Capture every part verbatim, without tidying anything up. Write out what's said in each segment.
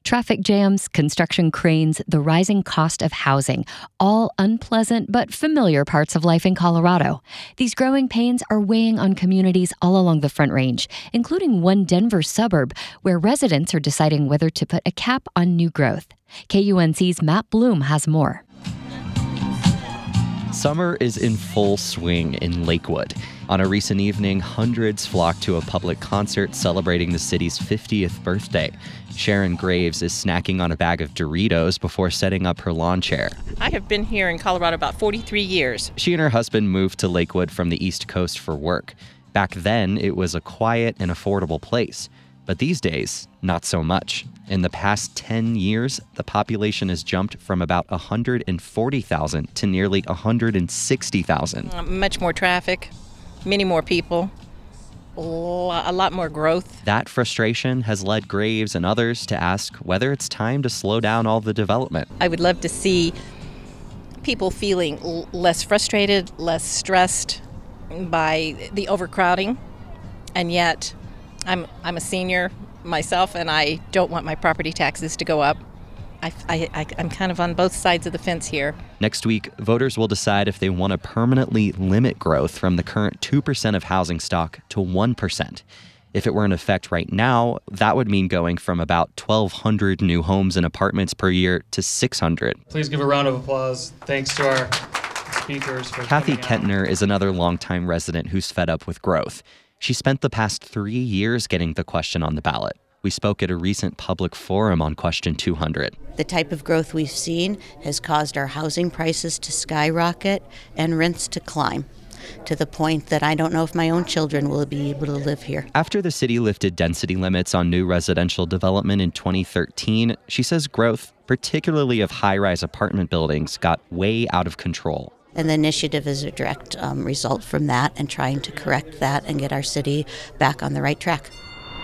Traffic jams, construction cranes, the rising cost of housing, all unpleasant but familiar parts of life in Colorado. These growing pains are weighing on communities all along the Front Range, including one Denver suburb where residents are deciding whether to put a cap on new growth. K U N C's Matt Bloom has more. Summer is in full swing in Lakewood. On a recent evening, hundreds flocked to a public concert celebrating the city's fiftieth birthday. Sharon Graves is snacking on a bag of Doritos before setting up her lawn chair. I have been here in Colorado about forty-three years. She and her husband moved to Lakewood from the East Coast for work. Back then, it was a quiet and affordable place. But these days, not so much. In the past ten years, the population has jumped from about one hundred forty thousand to nearly one hundred sixty thousand. Uh, much more traffic, many more people, a lot more growth. That frustration has led Graves and others to ask whether it's time to slow down all the development. I would love to see people feeling l- less frustrated, less stressed by the overcrowding, and yet I'm I'm a senior myself, and I don't want my property taxes to go up. I, I, I, I'm kind of on both sides of the fence here. Next week, voters will decide if they want to permanently limit growth from the current two percent of housing stock to one percent. If it were in effect right now, that would mean going from about twelve hundred new homes and apartments per year to six hundred. Please give a round of applause. Thanks to our speakers for Kathy coming out. Kentner is another longtime resident who's fed up with growth. She spent the past three years getting the question on the ballot. We spoke at a recent public forum on Question two hundred. The type of growth we've seen has caused our housing prices to skyrocket and rents to climb, to the point that I don't know if my own children will be able to live here. After the city lifted density limits on new residential development in twenty thirteen, she says growth, particularly of high-rise apartment buildings, got way out of control. And the initiative is a direct um, result from that and trying to correct that and get our city back on the right track.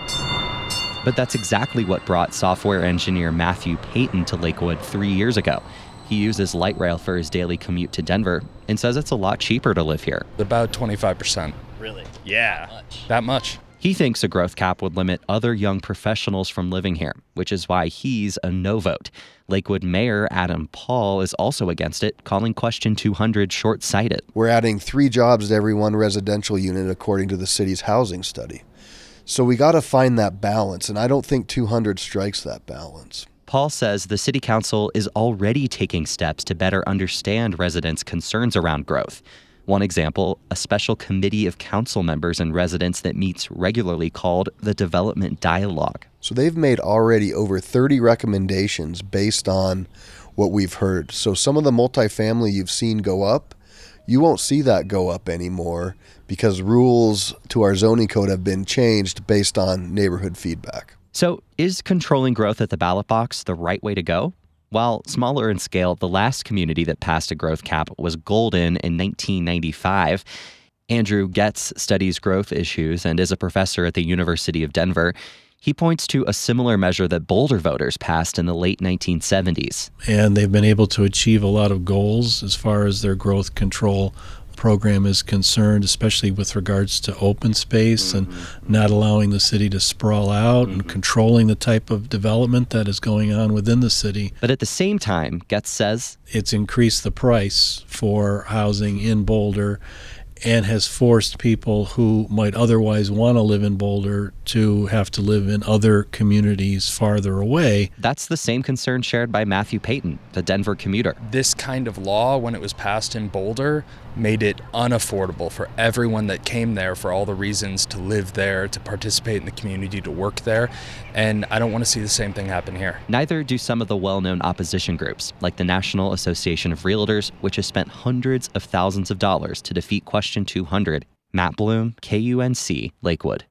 But that's exactly what brought software engineer Matthew Payton to Lakewood three years ago. He uses light rail for his daily commute to Denver and says it's a lot cheaper to live here. About twenty-five percent. Really? Yeah, That much? that much. He thinks a growth cap would limit other young professionals from living here, which is why he's a no vote. Lakewood Mayor Adam Paul is also against it, calling Question two hundred short-sighted. We're adding three jobs to every one residential unit according to the city's housing study. So we got to find that balance, and I don't think two hundred strikes that balance. Paul says the city council is already taking steps to better understand residents' concerns around growth. One example, a special committee of council members and residents that meets regularly called the Development Dialogue. So they've made already over thirty recommendations based on what we've heard. So some of the multifamily you've seen go up, you won't see that go up anymore because rules to our zoning code have been changed based on neighborhood feedback. So is controlling growth at the ballot box the right way to go? While smaller in scale, the last community that passed a growth cap was Golden in nineteen ninety-five. Andrew Getz studies growth issues and is a professor at the University of Denver. He points to a similar measure that Boulder voters passed in the late nineteen seventies. And they've been able to achieve a lot of goals as far as their growth control program is concerned, especially with regards to open space mm-hmm. and not allowing the city to sprawl out mm-hmm. and controlling the type of development that is going on within the city. But at the same time, Getz says, it's increased the price for housing in Boulder and has forced people who might otherwise want to live in Boulder to have to live in other communities farther away. That's the same concern shared by Matthew Payton, the Denver commuter. This kind of law, when it was passed in Boulder, made it unaffordable for everyone that came there for all the reasons to live there, to participate in the community, to work there. And I don't want to see the same thing happen here. Neither do some of the well-known opposition groups, like the National Association of Realtors, which has spent hundreds of thousands of dollars to defeat Question two hundred. Matt Bloom, K U N C, Lakewood.